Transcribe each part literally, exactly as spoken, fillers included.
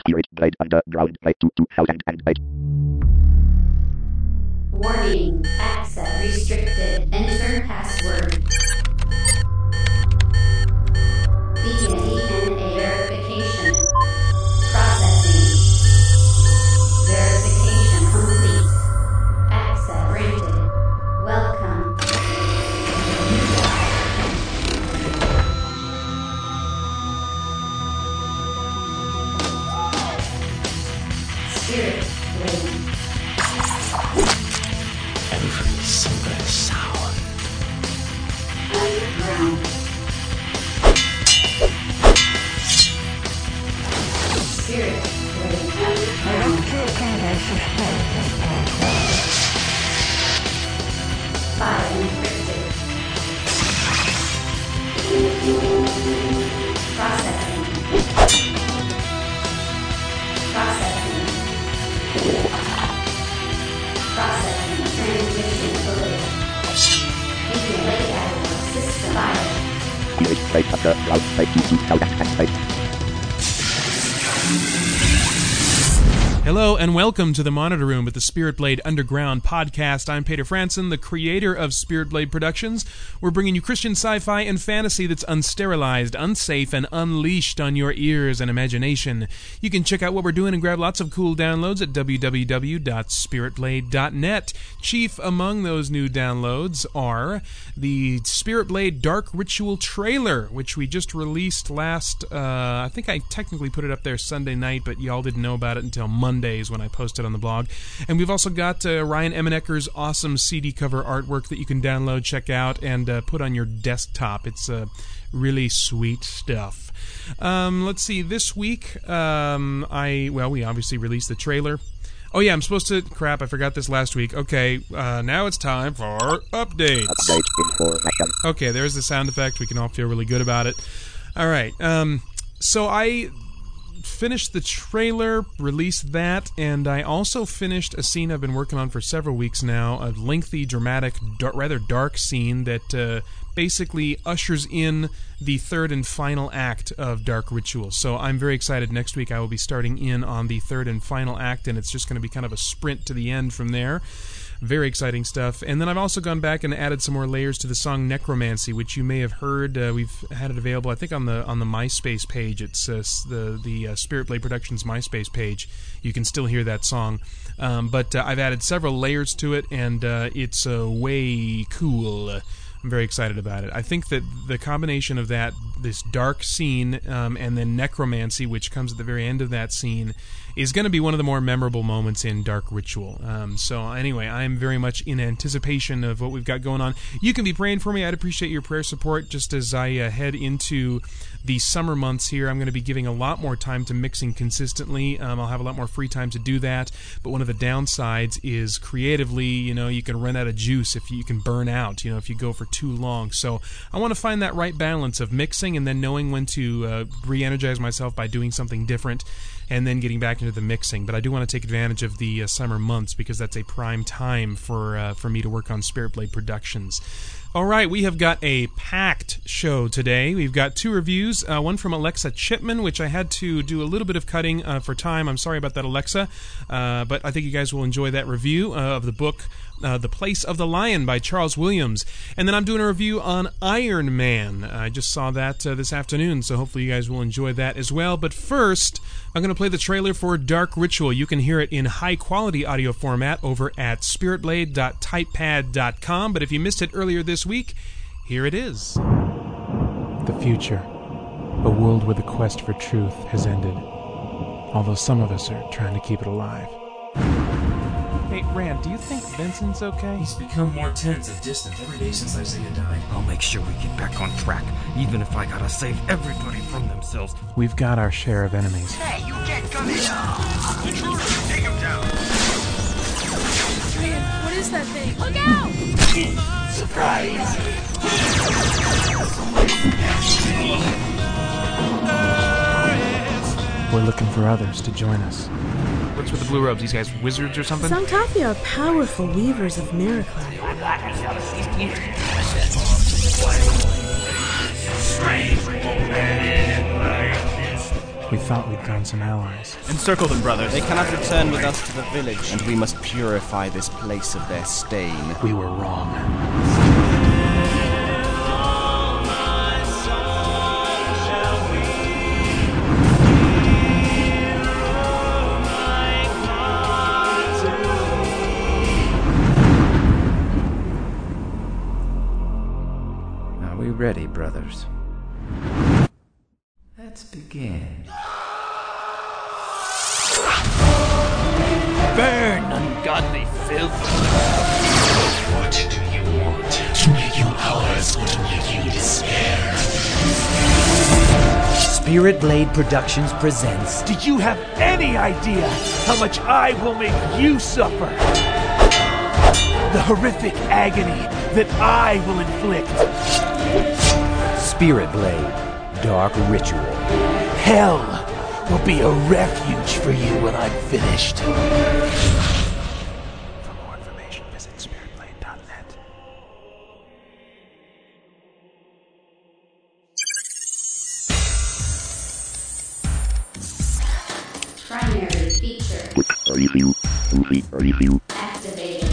Spirit Blade Underground by two thousand eight. Warning. Access restricted. Enter password. Begin D N A verification. Processing. Verification complete. Access granted. Welcome. Spirit Blade. Every single sound. Underground. Spirit Blade. Underground. File encrypted. Processing. Processing. Processing. Transmission delayed. Begin layout of system file. Spirit Blade Underground by two thousand eight. Hello and welcome to the Monitor Room at the Spirit Blade Underground podcast. I'm Peter Franson, the creator of Spirit Blade Productions. We're bringing you Christian sci-fi and fantasy that's unsterilized, unsafe, and unleashed on your ears and imagination. You can check out what we're doing and grab lots of cool downloads at w w w dot spirit blade dot net. Chief among those new downloads are the Spirit Blade Dark Ritual trailer, which we just released last, uh, I think I technically put it up there Sunday night, but y'all didn't know about it until Monday. Mondays when I posted on the blog. And we've also got uh, Ryan Emenecker's awesome C D cover artwork that you can download, check out, and uh, put on your desktop. It's uh, really sweet stuff. Um, let's see, this week, um, I, well, we obviously released the trailer. Oh yeah, I'm supposed to, crap, I forgot this last week. Okay, uh, now it's time for updates. Update information. Okay, there's the sound effect. We can all feel really good about it. All right, um, so I finished the trailer, released that, and I also finished a scene I've been working on for several weeks now, a lengthy, dramatic, dark, rather dark scene that uh, basically ushers in the third and final act of Dark Ritual. So I'm very excited. Next week I will be starting in on the third and final act, and it's just going to be kind of a sprint to the end from there. Very exciting stuff. And then I've also gone back and added some more layers to the song Necromancy, which you may have heard. Uh, we've had it available, I think, on the on the MySpace page. It's uh, the the uh, Spirit Blade Productions MySpace page. You can still hear that song. Um, but uh, I've added several layers to it, and uh, it's uh, way cool. I'm very excited about it. I think that the combination of that, this dark scene, um, and then Necromancy, which comes at the very end of that scene, is going to be one of the more memorable moments in Dark Ritual. Um, so anyway, I'm very much in anticipation of what we've got going on. You can be praying for me. I'd appreciate your prayer support just as I uh, head into the summer months here. I'm going to be giving a lot more time to mixing consistently. Um, I'll have a lot more free time to do that. But one of the downsides is creatively, you know, you can run out of juice if you, you can burn out, you know, if you go for too long. So I want to find that right balance of mixing and then knowing when to uh, re-energize myself by doing something different, and then getting back into the mixing. But I do want to take advantage of the uh, summer months because that's a prime time for uh, for me to work on Spirit Blade Productions. All right, we have got a packed show today. We've got two reviews, uh, one from Alexa Chipman, which I had to do a little bit of cutting uh, for time. I'm sorry about that, Alexa, uh, but I think you guys will enjoy that review uh, of the book Uh, The Place of the Lion by Charles Williams. And then I'm doing a review on Iron Man. I just saw that uh, this afternoon, so hopefully you guys will enjoy that as well. But first, I'm going to play the trailer for Dark Ritual. You can hear it in high-quality audio format over at spirit blade dot typepad dot com. But if you missed it earlier this week, here it is. The future. A world where the quest for truth has ended. Although some of us are trying to keep it alive. Hey, Rand, do you think Vincent's okay? He's become more tense and distant every day since Isaiah died. I'll make sure we get back on track, even if I gotta save everybody from themselves. We've got our share of enemies. Hey, you can't come here! Intruder! Take him down! Man, what is that thing? Look out! Surprise! We're looking for others to join us. What's with the blue robes? These guys wizards or something? Sanctathi are powerful weavers of miracles. Strange woman like this. We thought we'd found some allies. Encircle them, brothers. They cannot return with us to the village, and we must purify this place of their stain. We were wrong. Are we ready, brothers? Let's begin. Burn, ungodly filth! What do you want? To make you ours or to make you despair? Spirit Blade Productions presents... Do you have any idea how much I will make you suffer? The horrific agony that I will inflict. Spirit Blade Dark Ritual. Hell will be a refuge for you when I'm finished. For more information, visit spirit blade dot net. Primary feature Quick review. Movie review. activated.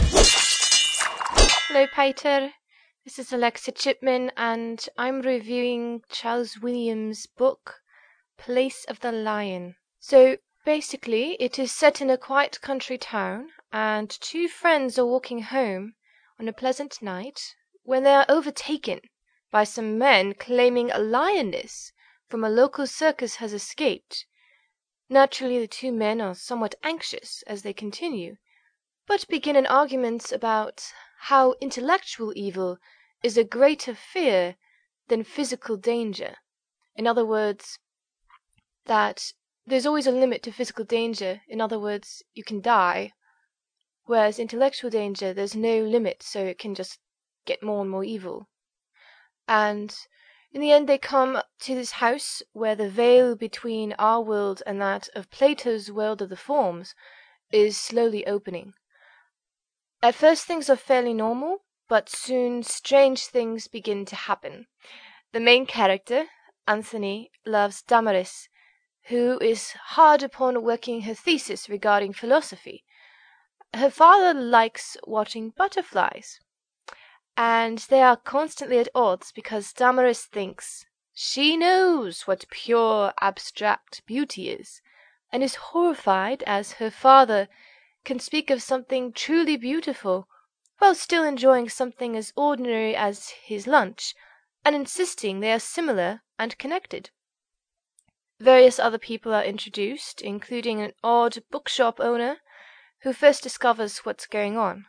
Hello, Peter. This is Alexa Chipman, and I'm reviewing Charles Williams' book, Place of the Lion. So, basically, it is set in a quiet country town, and two friends are walking home on a pleasant night when they are overtaken by some men claiming a lioness from a local circus has escaped. Naturally, the two men are somewhat anxious as they continue, but begin an argument about how intellectual evil is a greater fear than physical danger. In other words, that there's always a limit to physical danger. In other words, you can die. Whereas intellectual danger, there's no limit, so it can just get more and more evil. And in the end, they come to this house where the veil between our world and that of Plato's world of the forms is slowly opening. At first, things are fairly normal, but soon strange things begin to happen. The main character, Anthony, loves Damaris, who is hard upon working her thesis regarding philosophy. Her father likes watching butterflies, and they are constantly at odds because Damaris thinks she knows what pure abstract beauty is, and is horrified as her father can speak of something truly beautiful while still enjoying something as ordinary as his lunch, and insisting they are similar and connected. Various other people are introduced, including an odd bookshop owner who first discovers what's going on.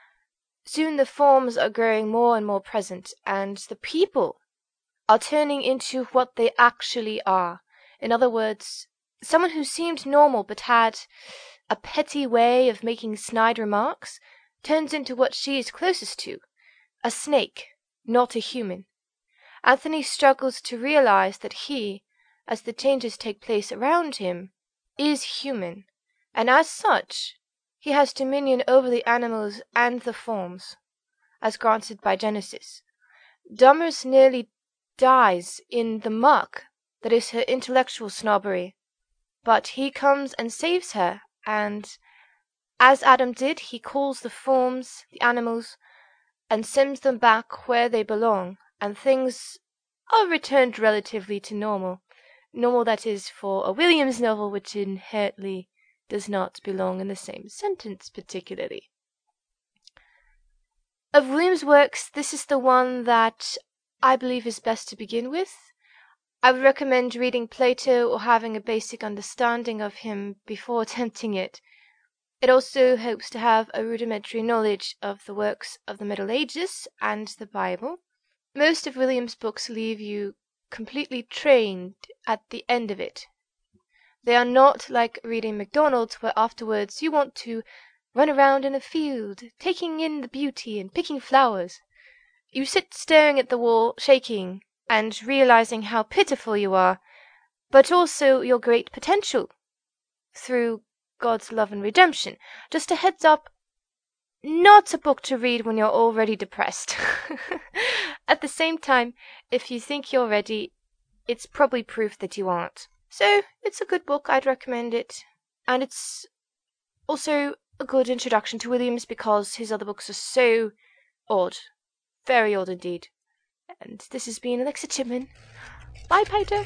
Soon the forms are growing more and more present, and the people are turning into what they actually are. In other words, someone who seemed normal but had a petty way of making snide remarks turns into what she is closest to, a snake, not a human. Anthony struggles to realize that he, as the changes take place around him, is human, and as such, he has dominion over the animals and the forms, as granted by Genesis. Damaris nearly dies in the muck that is her intellectual snobbery, but he comes and saves her, and as Adam did, he calls the forms, the animals, and sends them back where they belong, and things are returned relatively to normal. Normal, that is, for a Williams novel, which inherently does not belong in the same sentence particularly. Of Williams' works, this is the one that I believe is best to begin with. I would recommend reading Plato or having a basic understanding of him before attempting it. It also hopes to have a rudimentary knowledge of the works of the Middle Ages and the Bible. Most of Williams' books leave you completely trained at the end of it. They are not like reading MacDonald, where afterwards you want to run around in a field, taking in the beauty and picking flowers. You sit staring at the wall, shaking, and realizing how pitiful you are, but also your great potential through God's love and redemption. Just a heads up, not a book to read when you're already depressed. At the same time, if you think you're ready, it's probably proof that you aren't. So it's a good book. I'd recommend it, and it's also a good introduction to Williams because his other books are so odd, very odd indeed. And this has been Alexa Chipman. Bye, Peter.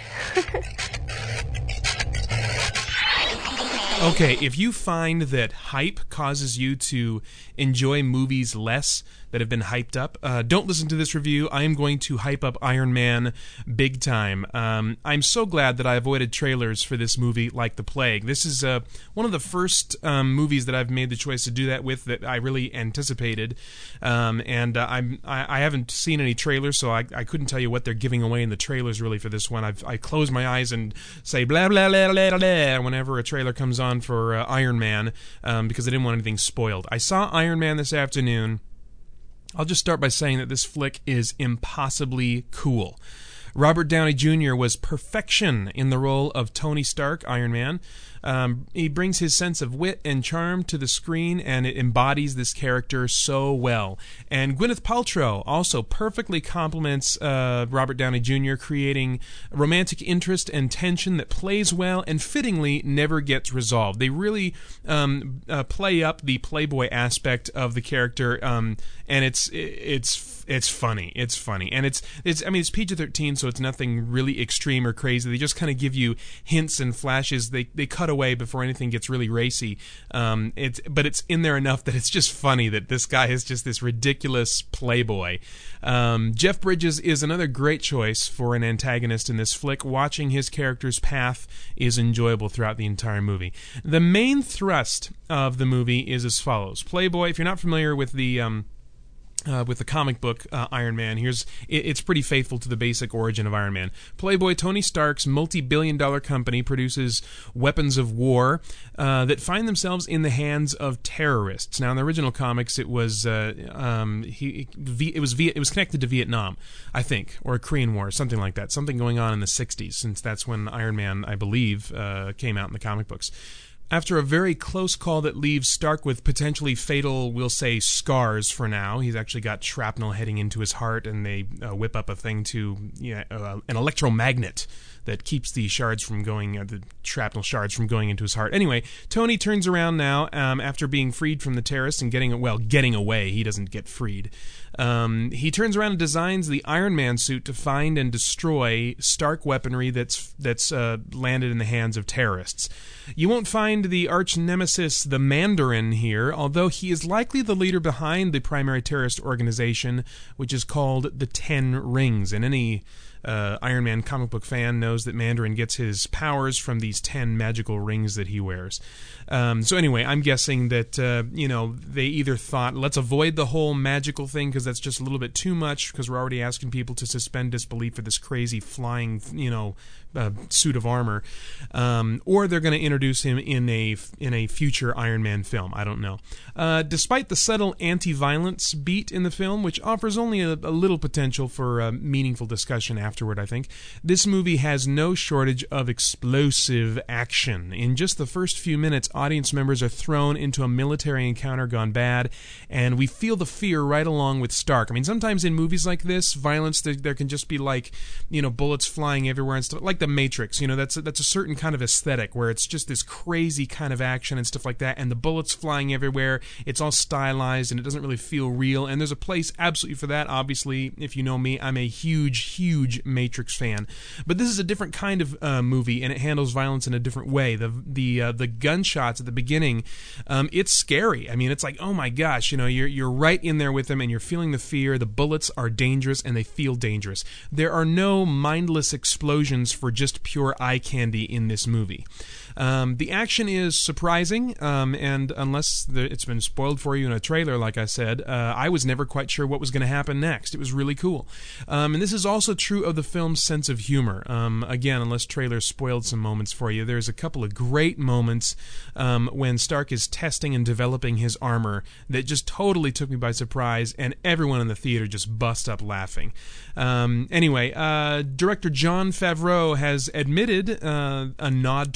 Okay, if you find that hype causes you to enjoy movies less that have been hyped up, uh, don't listen to this review. I am going to hype up Iron Man big time. Um, I'm so glad that I avoided trailers for this movie like the plague. This is uh, one of the first um, movies that I've made the choice to do that with that I really anticipated. Um, and uh, I'm, I, I haven't seen any trailers, so I, I couldn't tell you what they're giving away in the trailers really for this one. I've, I close my eyes and say blah, blah, blah, blah, blah whenever a trailer comes on for uh, Iron Man um, because I didn't want anything spoiled. I saw Iron Man this afternoon. I'll just start by saying that this flick is impossibly cool. Robert Downey Junior was perfection in the role of Tony Stark, Iron Man. Um, he brings his sense of wit and charm to the screen, and it embodies this character so well. And Gwyneth Paltrow also perfectly complements uh, Robert Downey Junior, creating romantic interest and tension that plays well and fittingly never gets resolved. They really um, uh, play up the playboy aspect of the character, um, and it's it's it's funny. It's funny, and it's it's. I mean, it's P G thirteen, so it's nothing really extreme or crazy. They just kind of give you hints and flashes. They they cut away before anything gets really racy. Um, it's but it's in there enough that it's just funny that this guy is just this ridiculous playboy. Um, Jeff Bridges is another great choice for an antagonist in this flick. Watching his character's path is enjoyable throughout the entire movie. The main thrust of the movie is as follows. Playboy, if you're not familiar with the um, Uh, with the comic book uh, Iron Man, here's it, it's pretty faithful to the basic origin of Iron Man. Playboy Tony Stark's multi-billion dollar company produces weapons of war uh, that find themselves in the hands of terrorists. Now, in the original comics, it was uh, um, he it was it was connected to Vietnam, I think, or a Korean War, something like that, something going on in the sixties, since that's when Iron Man, I believe, uh, came out in the comic books. After a very close call that leaves Stark with potentially fatal, we'll say, scars for now. He's actually got shrapnel heading into his heart, and they uh, whip up a thing to, yeah, uh, an electromagnet that keeps the shards from going, uh, the shrapnel shards from going into his heart. Anyway, Tony turns around now um, after being freed from the terrorists and getting, well, getting away. He doesn't get freed. Um, he turns around and designs the Iron Man suit to find and destroy Stark weaponry that's that's uh, landed in the hands of terrorists. You won't find the arch nemesis, the Mandarin, here, although he is likely the leader behind the primary terrorist organization, which is called the Ten Rings. And any uh, Iron Man comic book fan knows that Mandarin gets his powers from these ten magical rings that he wears. Um, so anyway, I'm guessing that, uh, you know, they either thought, let's avoid the whole magical thing because that's just a little bit too much, because we're already asking people to suspend disbelief for this crazy flying, you know, uh, suit of armor, um, or they're going to introduce him in a in a future Iron Man film. I don't know. Uh, despite the subtle anti-violence beat in the film, which offers only a, a little potential for uh, meaningful discussion afterward, I think, this movie has no shortage of explosive action. In just the first few minutes, audience members are thrown into a military encounter gone bad, and we feel the fear right along with Stark. I mean, sometimes in movies like this, violence, there, there can just be like, you know, bullets flying everywhere and stuff, like The Matrix. You know, that's a, that's a certain kind of aesthetic where it's just this crazy kind of action and stuff like that, and the bullets flying everywhere. It's all stylized and it doesn't really feel real. And there's a place absolutely for that. Obviously, if you know me, I'm a huge, huge Matrix fan. But this is a different kind of uh, movie, and it handles violence in a different way. The the uh, the gunshots at the beginning, um, it's scary. I mean, it's like, oh my gosh, you know, you're you're right in there with them, and you're feeling the fear. The bullets are dangerous, and they feel dangerous. There are no mindless explosions for just pure eye candy in this movie. Um, the action is surprising, um, and unless the, it's been spoiled for you in a trailer, like I said, uh, I was never quite sure what was going to happen next. It was really cool. Um, and this is also true of the film's sense of humor. Um, again, unless trailers spoiled some moments for you, there's a couple of great moments um, when Stark is testing and developing his armor that just totally took me by surprise, and everyone in the theater just bust up laughing. Um, anyway, uh, director Jon Favreau has admitted uh, a nod to RoboCop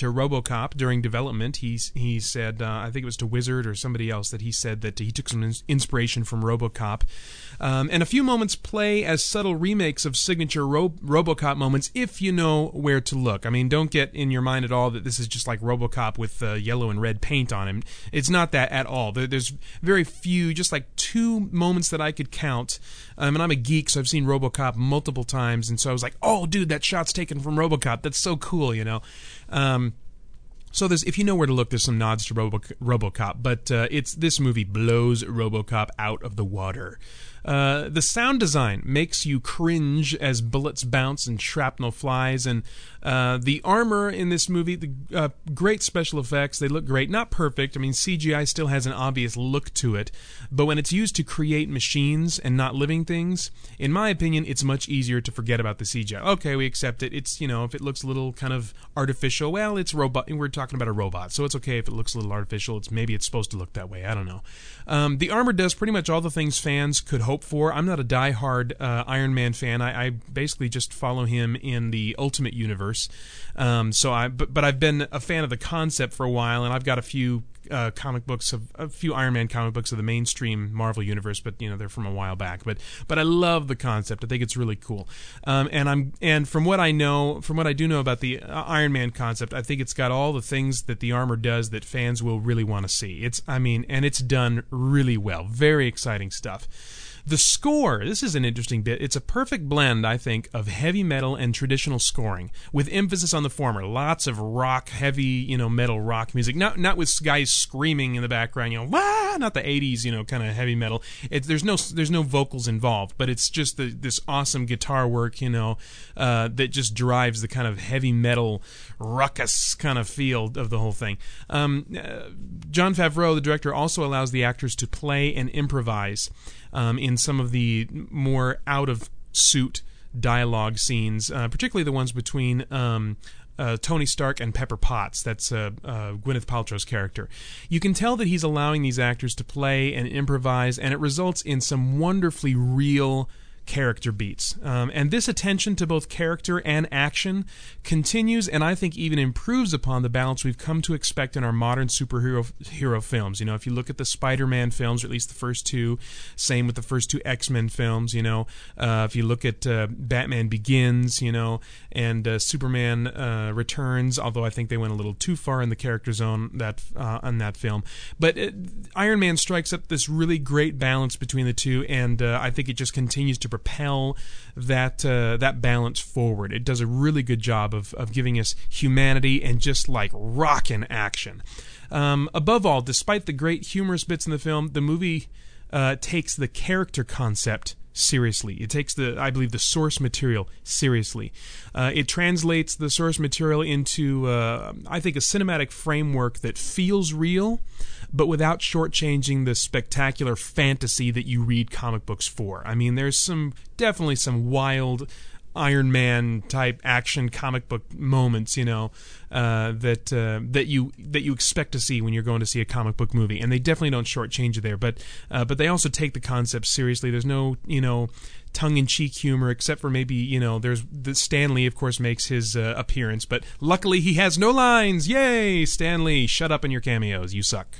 RoboCop during development. He he said, uh, I think it was to Wizard or somebody else, that he said that he took some ins- inspiration from RoboCop. Um, and a few moments play as subtle remakes of signature Ro- RoboCop moments if you know where to look. I mean, don't get in your mind at all that this is just like RoboCop with uh, yellow and red paint on him. It's not that at all. There, there's very few, just like two moments that I could count. Um, and I'm a geek, so I've seen RoboCop multiple times, and so I was like, oh, dude, that shot's taken from RoboCop. That's so cool, you know. Um, So there's, if you know where to look, there's some nods to Robo, RoboCop, but uh, it's this movie blows RoboCop out of the water. Uh, the sound design makes you cringe as bullets bounce and shrapnel flies, and uh, the armor in this movie, the uh, great special effects, they look great. Not perfect. I mean, C G I still has an obvious look to it, but when it's used to create machines and not living things, in my opinion, it's much easier to forget about the C G I. Okay, we accept it. It's, you know, if it looks a little kind of artificial, well, it's robot. We're talking about a robot, so it's okay if it looks a little artificial. It's maybe it's supposed to look that way. I don't know. Um, the armor does pretty much all the things fans could hope for. I'm not a diehard uh, Iron Man fan. I, I basically just follow him in the Ultimate Universe. Um, so I, but, but I've been a fan of the concept for a while, and I've got a few uh, comic books of a few Iron Man comic books of the mainstream Marvel universe, but you know they're from a while back. But but I love the concept. I think it's really cool. Um, and I'm and from what I know, from what I do know about the uh, Iron Man concept, I think it's got all the things that the armor does that fans will really want to see. It's I mean, and it's done really well. Very exciting stuff. The score, this is an interesting bit. It's a perfect blend, I think, of heavy metal and traditional scoring, with emphasis on the former. Lots of rock, heavy, you know, metal rock music. Not not with guys screaming in the background, you know, wah! Not the eighties, you know, kind of heavy metal. It, there's no there's no vocals involved, but it's just the, this awesome guitar work, you know, uh, that just drives the kind of heavy metal ruckus kind of feel of the whole thing. Um, uh, Jon Favreau, the director, also allows the actors to play and improvise Um, in some of the more out-of-suit dialogue scenes, uh, particularly the ones between um, uh, Tony Stark and Pepper Potts. That's uh, uh, Gwyneth Paltrow's character. You can tell that he's allowing these actors to play and improvise, and it results in some wonderfully real character beats. Um, and this attention to both character and action continues and I think even improves upon the balance we've come to expect in our modern superhero hero films. You know, if you look at the Spider-Man films, or at least the first two, same with the first two X-Men films, you know, uh, if you look at uh, Batman Begins, you know, and uh, Superman uh, Returns, although I think they went a little too far in the character zone that uh, on that film. But it, Iron Man strikes up this really great balance between the two, and uh, I think it just continues to propel that uh, that balance forward. It does a really good job of, of giving us humanity and just like rockin' action. Um, above all, despite the great humorous bits in the film, the movie uh, takes the character concept seriously. It takes the, I believe, the source material seriously. Uh, it translates the source material into, uh, I think, a cinematic framework that feels real, but without shortchanging the spectacular fantasy that you read comic books for. I mean, there's some, definitely some wild Iron Man type action comic book moments, you know, uh, that uh, that you that you expect to see when you're going to see a comic book movie, and they definitely don't shortchange you there. But uh, but they also take the concept seriously. There's no, you know, tongue-in-cheek humor, except for maybe, you know, there's the Stan Lee, of course, makes his uh, appearance, but luckily he has no lines. Yay, Stan Lee! Shut up in your cameos. You suck.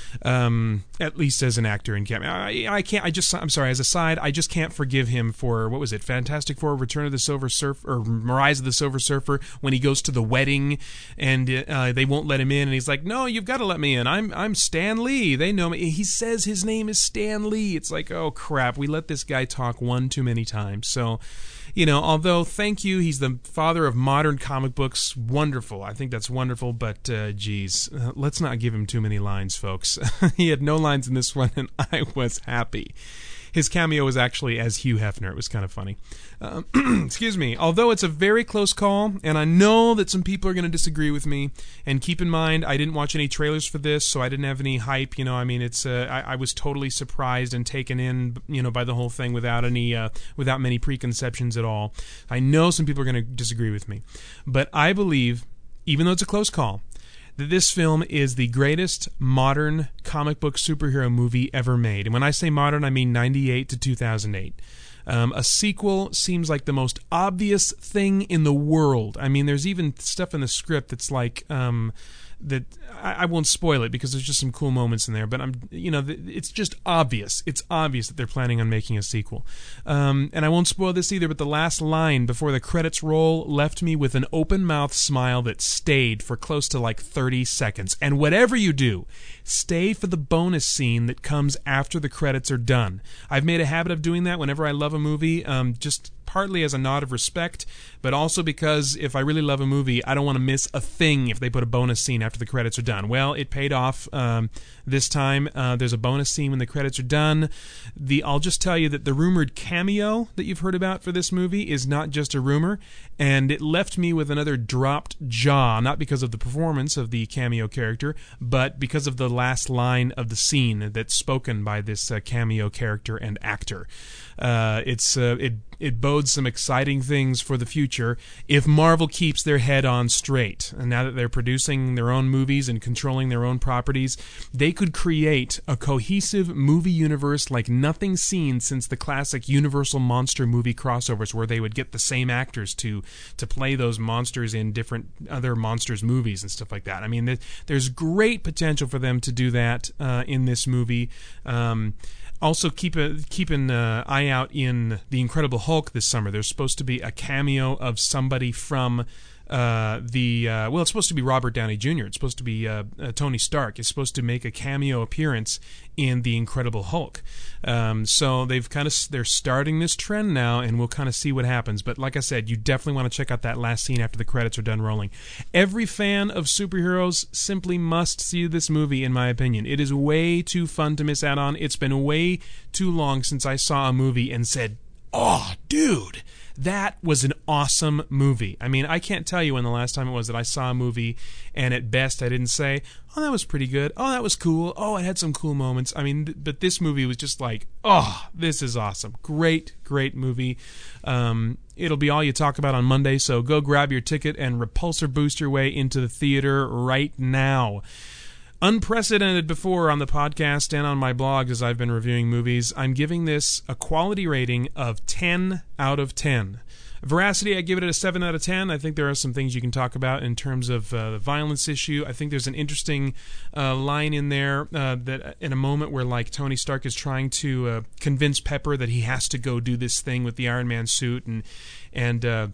Um, at least as an actor in cameo. I, I can't, I just, I'm sorry, as a side, I just can't forgive him for, what was it, Fantastic Four, Return of the Silver Surfer, or Rise of the Silver Surfer, when he goes to the wedding, and uh, they won't let him in, and he's like, no, you've got to let me in, I'm I'm Stan Lee, they know me, he says his name is Stan Lee, it's like, oh crap, we let this guy talk one too many times, so... You know, although, thank you, he's the father of modern comic books, wonderful. I think that's wonderful, but, uh, geez, uh, let's not give him too many lines, folks. He had no lines in this one, and I was happy. His cameo was actually as Hugh Hefner. It was kind of funny. Um, excuse me. Although it's a very close call, and I know that some people are going to disagree with me, and keep in mind, I didn't watch any trailers for this, so I didn't have any hype. You know, I mean, it's uh, I, I was totally surprised and taken in, you know, by the whole thing without any, uh, without many preconceptions at all. I know some people are going to disagree with me, but I believe, even though it's a close call, that this film is the greatest modern comic book superhero movie ever made. And when I say modern, I mean ninety-eight to two thousand eight. Um, a sequel seems like the most obvious thing in the world. I mean, there's even stuff in the script that's like, um, that I, I won't spoil it because there's just some cool moments in there. But I'm, you know, it's just obvious. It's obvious that they're planning on making a sequel. Um, and I won't spoil this either. But the last line before the credits roll left me with an open mouth smile that stayed for close to like thirty seconds. And whatever you do, stay for the bonus scene that comes after the credits are done. I've made a habit of doing that whenever I love a movie, um, just partly as a nod of respect, but also because if I really love a movie, I don't want to miss a thing if they put a bonus scene after the credits are done. Well, it paid off um, this time. Uh, there's a bonus scene when the credits are done. The I'll just tell you that the rumored cameo that you've heard about for this movie is not just a rumor, and it left me with another dropped jaw, not because of the performance of the cameo character, but because of the last line of the scene that's spoken by this uh, cameo character and actor. Uh, it's uh, it it bodes some exciting things for the future if Marvel keeps their head on straight. And now that they're producing their own movies and controlling their own properties, they could create a cohesive movie universe like nothing seen since the classic Universal monster movie crossovers, where they would get the same actors to to play those monsters in different other monsters movies and stuff like that. I mean, there's great potential for them to do that uh, in this movie. Um, Also, keep a keep an uh, eye out in The Incredible Hulk this summer. There's supposed to be a cameo of somebody from uh, the uh, well, it's supposed to be Robert Downey Junior It's supposed to be uh, uh, Tony Stark is supposed to make a cameo appearance in The Incredible Hulk. Um, so they've kind of they're starting this trend now, and we'll kind of see what happens. But like I said, you definitely want to check out that last scene after the credits are done rolling. Every fan of superheroes simply must see this movie, in my opinion. It is way too fun to miss out on. It's been way too long since I saw a movie and said, "Oh, dude, that was an awesome movie." I mean, I can't tell you when the last time it was that I saw a movie and at best I didn't say, "Oh, that was pretty good. Oh, that was cool. Oh, it had some cool moments." I mean, th- but this movie was just like, "Oh, this is awesome. Great, great movie." Um, it'll be all you talk about on Monday, so go grab your ticket and repulsor boost your way into the theater right now. Unprecedented before on the podcast and on my blog as I've been reviewing movies, I'm giving this a quality rating of ten out of ten. Veracity, I give it a seven out of ten. I think there are some things you can talk about in terms of uh, the violence issue. I think there's an interesting uh, line in there uh, that in a moment where like Tony Stark is trying to uh, convince Pepper that he has to go do this thing with the Iron Man suit, and and uh,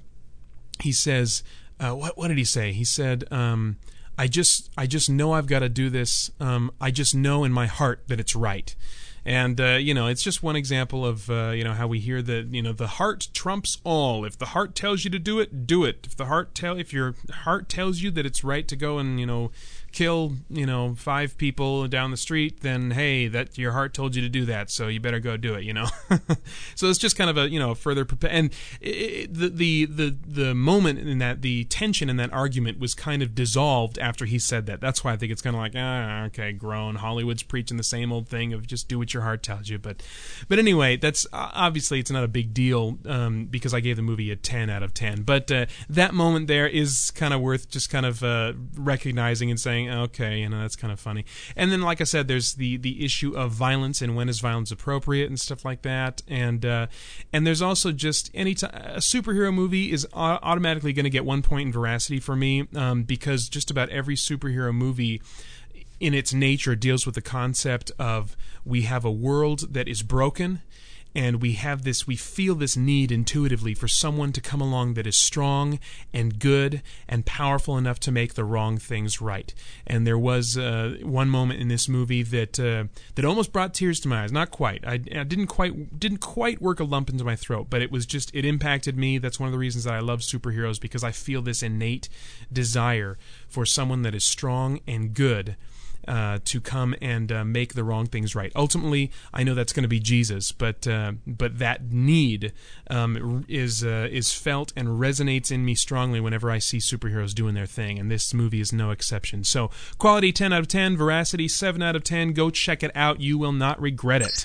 he says, uh, what what did he say? He said, um, I just I just know I've got to do this. Um, I just know in my heart that it's right. And uh, you know, it's just one example of uh, you know how we hear that you know the heart trumps all. If the heart tells you to do it, do it. If the heart tell if your heart tells you that it's right to go and you know kill you know five people down the street, then hey, that your heart told you to do that, so you better go do it. You know, so it's just kind of a you know further prepa- and it, the the the the moment in that the tension in that argument was kind of dissolved after he said that. That's why I think it's kind of like ah okay, grown. Hollywood's preaching the same old thing of just do what your heart tells you. But but anyway, that's obviously it's not a big deal um, because I gave the movie a ten out of ten. But uh, that moment there is kind of worth just kind of uh, recognizing and saying, okay, you know, that's kind of funny. And then, like I said, there's the, the issue of violence and when is violence appropriate and stuff like that. And uh, and there's also just any time a superhero movie is automatically going to get one point in veracity for me um, because just about every superhero movie in its nature deals with the concept of we have a world that is broken, and we have this, we feel this need intuitively for someone to come along that is strong and good and powerful enough to make the wrong things right. And there was uh, one moment in this movie that uh, that almost brought tears to my eyes. Not quite. I, I didn't quite didn't quite work a lump into my throat, but it was just it impacted me. That's one of the reasons that I love superheroes, because I feel this innate desire for someone that is strong and good. Uh, to come and uh, make the wrong things right. Ultimately, I know that's going to be Jesus, but uh, but that need um, is uh, is felt and resonates in me strongly whenever I see superheroes doing their thing, and this movie is no exception. So, quality ten out of ten, veracity seven out of ten. Go check it out; you will not regret it.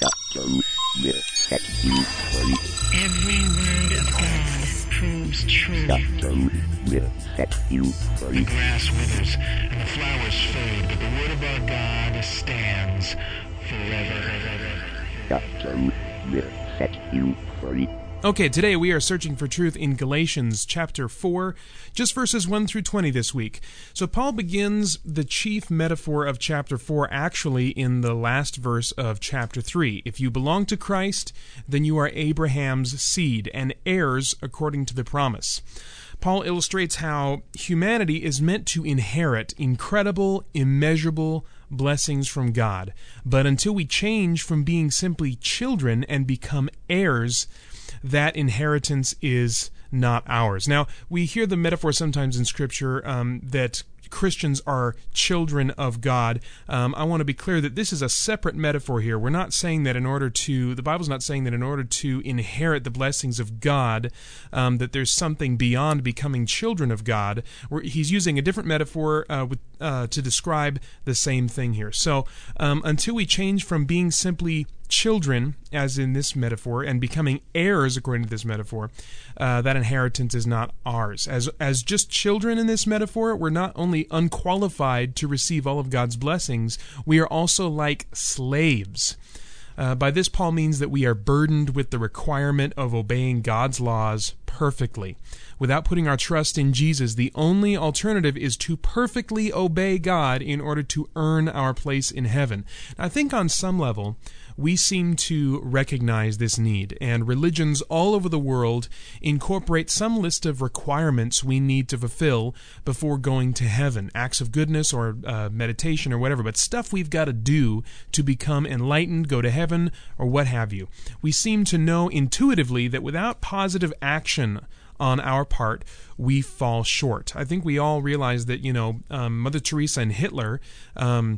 Every word of God proves true. The grass withers and the flowers fade, but the word of our God stands forever. Okay, today we are searching for truth in Galatians chapter four, just verses one through twenty this week. So Paul begins the chief metaphor of chapter four actually in the last verse of chapter three. If you belong to Christ, then you are Abraham's seed and heirs according to the promise. Paul illustrates how humanity is meant to inherit incredible, immeasurable blessings from God. But until we change from being simply children and become heirs, that inheritance is not ours. Now, we hear the metaphor sometimes in Scripture um, that Christians are children of God. Um, I want to be clear that this is a separate metaphor here. We're not saying that in order to, the Bible's not saying that in order to inherit the blessings of God, um, that there's something beyond becoming children of God. We're, he's using a different metaphor uh, with, uh, to describe the same thing here. So um, until we change from being simply children, as in this metaphor, and becoming heirs according to this metaphor, uh, that inheritance is not ours. As as just children in this metaphor, we're not only unqualified to receive all of God's blessings, we are also like slaves. Uh, by this, Paul means that we are burdened with the requirement of obeying God's laws perfectly. Without putting our trust in Jesus, the only alternative is to perfectly obey God in order to earn our place in heaven. I think on some level, we seem to recognize this need, and religions all over the world incorporate some list of requirements we need to fulfill before going to heaven, acts of goodness or uh, meditation or whatever, but stuff we've got to do to become enlightened, go to heaven, or what have you. We seem to know intuitively that without positive action on our part, we fall short. I think we all realize that, you know, um, Mother Teresa and Hitler, um,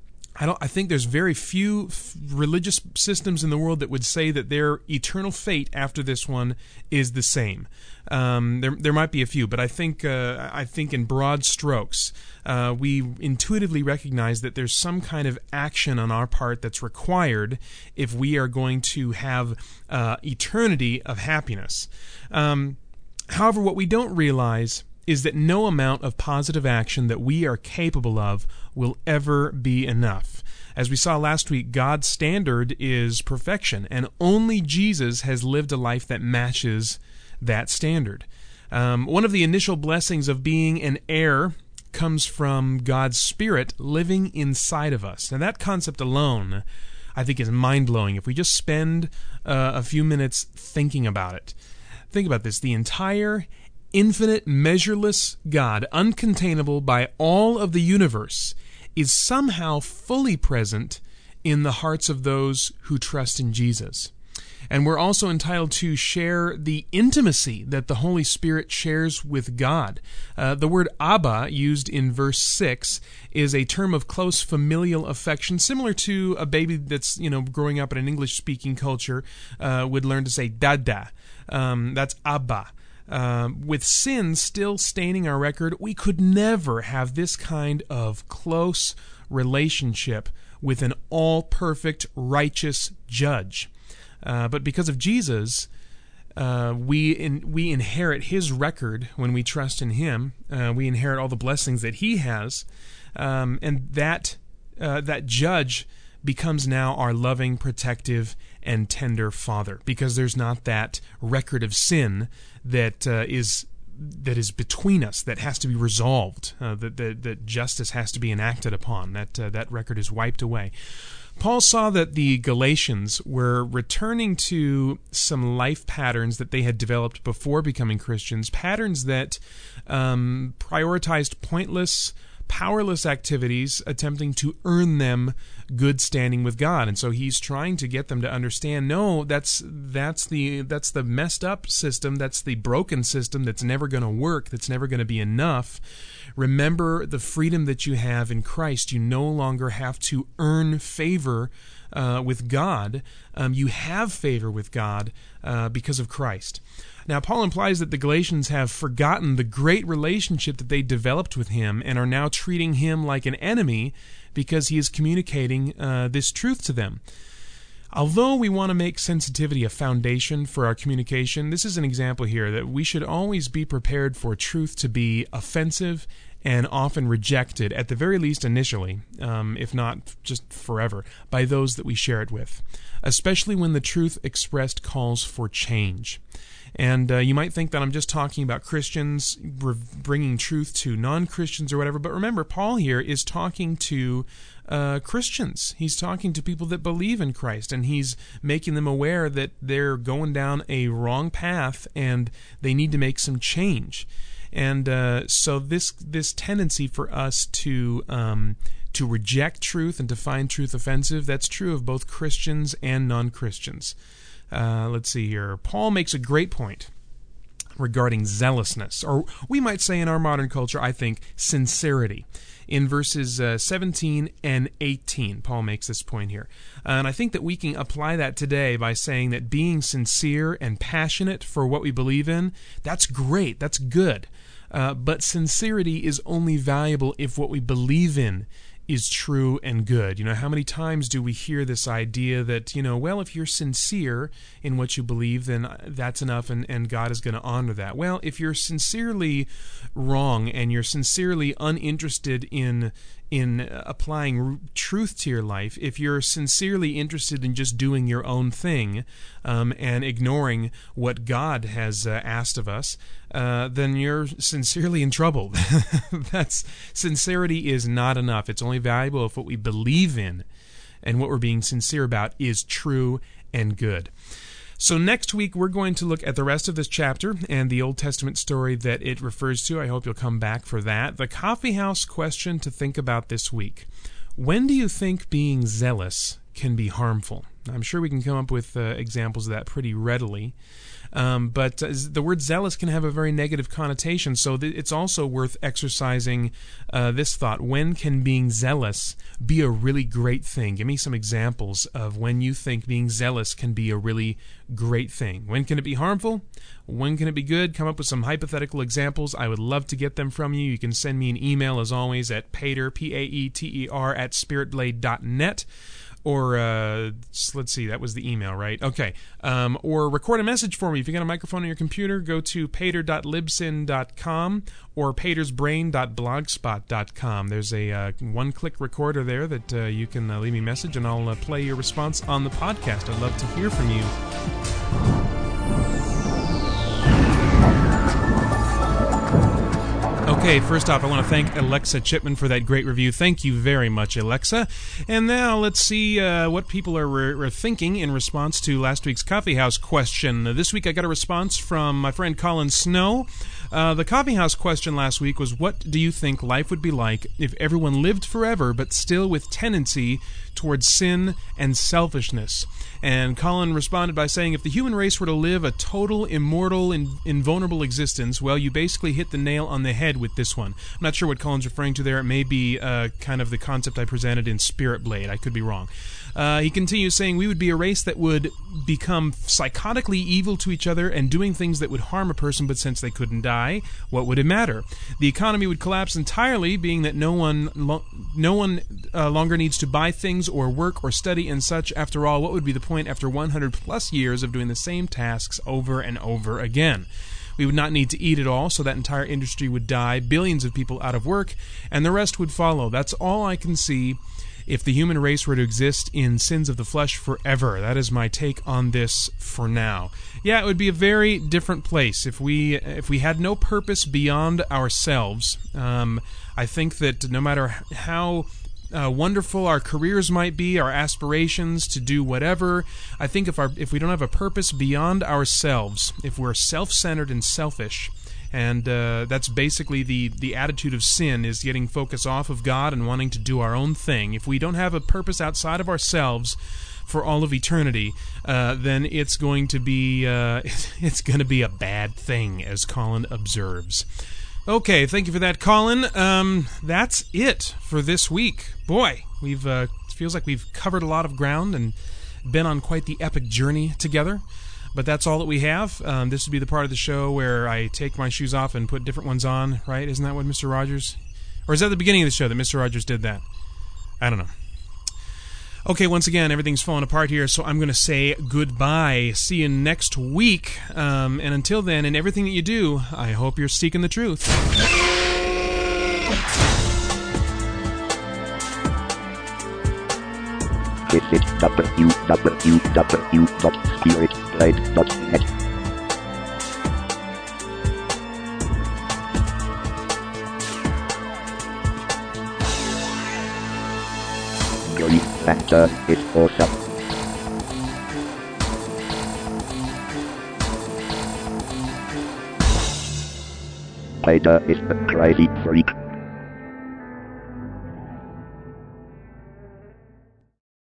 I don't. I think there's very few f- religious systems in the world that would say that their eternal fate after this one is the same. Um, there, there might be a few, but I think, uh, I think in broad strokes, uh, we intuitively recognize that there's some kind of action on our part that's required if we are going to have uh, eternity of happiness. Um, however, what we don't realize is that no amount of positive action that we are capable of will ever be enough. As we saw last week, God's standard is perfection, and only Jesus has lived a life that matches that standard. Um, one of the initial blessings of being an heir comes from God's Spirit living inside of us. Now, that concept alone, I think, is mind-blowing if we just spend uh, a few minutes thinking about it. Think about this. The entire infinite, measureless God, uncontainable by all of the universe, is somehow fully present in the hearts of those who trust in Jesus. And we're also entitled to share the intimacy that the Holy Spirit shares with God. Uh, the word Abba, used in verse six, is a term of close familial affection, similar to a baby that's, you know, growing up in an English-speaking culture uh, would learn to say Dada. Um, that's Abba. Uh, with sin still staining our record, we could never have this kind of close relationship with an all-perfect, righteous judge. Uh, but because of Jesus, uh, we in, we inherit His record when we trust in Him. Uh, we inherit all the blessings that He has, um, and that uh, that judge becomes now our loving, protective, and tender Father, because there's not that record of sin that uh, is that is between us, that has to be resolved, uh, that, that that justice has to be enacted upon. That uh, that record is wiped away. Paul saw that the Galatians were returning to some life patterns that they had developed before becoming Christians, patterns that um, prioritized pointless, powerless activities, attempting to earn them good standing with God. And so he's trying to get them to understand, no, that's that's the that's the messed up system, that's the broken system that's never going to work, that's never going to be enough. Remember the freedom that you have in Christ. You no longer have to earn favor uh, with God. Um, you have favor with God uh, because of Christ. Now, Paul implies that the Galatians have forgotten the great relationship that they developed with him and are now treating him like an enemy because he is communicating uh, this truth to them. Although we want to make sensitivity a foundation for our communication, this is an example here that we should always be prepared for truth to be offensive and often rejected, at the very least initially, um, if not just forever, by those that we share it with, especially when the truth expressed calls for change. And uh, you might think that I'm just talking about Christians bringing truth to non-Christians or whatever, but remember, Paul here is talking to uh, Christians. He's talking to people that believe in Christ, and he's making them aware that they're going down a wrong path and they need to make some change. And uh, so this this tendency for us to um, to reject truth and to find truth offensive, that's true of both Christians and non-Christians. Uh, let's see here. Paul makes a great point regarding zealousness, or we might say in our modern culture, I think, sincerity. In verses uh, seventeen and eighteen, Paul makes this point here. Uh, and I think that we can apply that today by saying that being sincere and passionate for what we believe in, that's great, that's good. Uh, but sincerity is only valuable if what we believe in is true and good. You know, how many times do we hear this idea that, you know, well, if you're sincere in what you believe, then that's enough and, and God is going to honor that. Well, if you're sincerely wrong and you're sincerely uninterested in in applying r- truth to your life, if you're sincerely interested in just doing your own thing um, and ignoring what God has uh, asked of us, uh, then you're sincerely in trouble. That's sincerity is not enough. It's only valuable if what we believe in and what we're being sincere about is true and good. So next week, we're going to look at the rest of this chapter and the Old Testament story that it refers to. I hope you'll come back for that. The coffee house question to think about this week. When do you think being zealous can be harmful? I'm sure we can come up with uh, examples of that pretty readily. Um, but uh, the word zealous can have a very negative connotation, so th- it's also worth exercising uh, this thought. When can being zealous be a really great thing? Give me some examples of when you think being zealous can be a really great thing. When can it be harmful? When can it be good? Come up with some hypothetical examples. I would love to get them from you. You can send me an email, as always, at paeter, P A E T E R, at spiritblade dot net. Or, uh, let's see, that was the email, right? Okay. Um, or record a message for me. If you got a microphone on your computer, go to paeter dot libsyn dot com or paetersbrain dot blogspot dot com. There's a uh, one-click recorder there that uh, you can uh, leave me a message, and I'll uh, play your response on the podcast. I'd love to hear from you. Okay, first off, I want to thank Alexa Chipman for that great review. Thank you very much, Alexa. And now let's see uh, what people are re- re- thinking in response to last week's Coffee House question. Uh, this week I got a response from my friend Colin Snow. Uh, the Coffee House question last week was, what do you think life would be like if everyone lived forever but still with tendency towards sin and selfishness? And Colin responded by saying, if the human race were to live a total, immortal, in- invulnerable existence, well, you basically hit the nail on the head with this one. I'm not sure what Colin's referring to there. It may be uh, kind of the concept I presented in Spirit Blade. I could be wrong. Uh, he continues saying, we would be a race that would become psychotically evil to each other and doing things that would harm a person, but since they couldn't die, what would it matter? The economy would collapse entirely, being that no one lo- no one uh, longer needs to buy things or work or study and such. After all, what would be the point after one hundred plus years of doing the same tasks over and over again? We would not need to eat at all, so that entire industry would die, billions of people out of work, and the rest would follow. That's all I can see if the human race were to exist in sins of the flesh forever. That is my take on this for now. Yeah, it would be a very different place if we if we had no purpose beyond ourselves. Um, I think that no matter how uh, wonderful our careers might be, our aspirations to do whatever, I think if our if we don't have a purpose beyond ourselves, if we're self-centered and selfish, and uh, that's basically the, the attitude of sin, is getting focus off of God and wanting to do our own thing. If we don't have a purpose outside of ourselves for all of eternity, uh, then it's going to be uh, it's going to be a bad thing, as Colin observes. Okay, thank you for that, Colin. Um, that's it for this week. Boy, we've uh, it feels like we've covered a lot of ground and been on quite the epic journey together. But that's all that we have. Um, this would be the part of the show where I take my shoes off and put different ones on, right? Isn't that what Mister Rogers... Or is that the beginning of the show that Mister Rogers did that? I don't know. Okay, once again, everything's falling apart here, so I'm going to say goodbye. See you next week. Um, and until then, in everything that you do, I hope you're seeking the truth. Visit w w w dot spirit blade dot net. Your factor is awesome. Vader is the crazy freak.